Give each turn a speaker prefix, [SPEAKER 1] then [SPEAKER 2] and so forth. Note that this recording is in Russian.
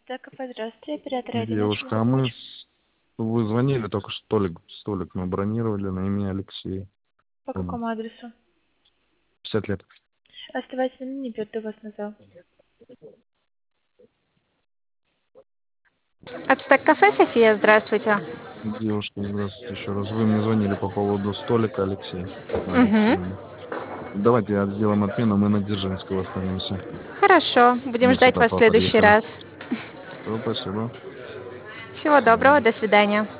[SPEAKER 1] Стек кафе, здравствуйте, оператор Алина, чем
[SPEAKER 2] Девушка,
[SPEAKER 1] могу помочь?
[SPEAKER 2] вы звонили только что, столик мы бронировали на имя Алексея.
[SPEAKER 1] По
[SPEAKER 2] Дома.
[SPEAKER 1] какому адресу?
[SPEAKER 2] 50 лет.
[SPEAKER 1] Оставайтесь на линии, перейду вас на зал.
[SPEAKER 3] Ацтек кафе, София, здравствуйте.
[SPEAKER 2] Девушка, здравствуйте еще раз. Вы мне звонили по поводу столика, Алексей.
[SPEAKER 3] Угу.
[SPEAKER 2] Алексей. Давайте сделаем отмену, мы на Дзержинского останемся.
[SPEAKER 3] Хорошо, будем
[SPEAKER 2] Мы
[SPEAKER 3] ждать
[SPEAKER 2] сюда
[SPEAKER 3] вас в следующий
[SPEAKER 2] подъехали.
[SPEAKER 3] раз.
[SPEAKER 2] Все, спасибо.
[SPEAKER 3] Всего доброго, до свидания.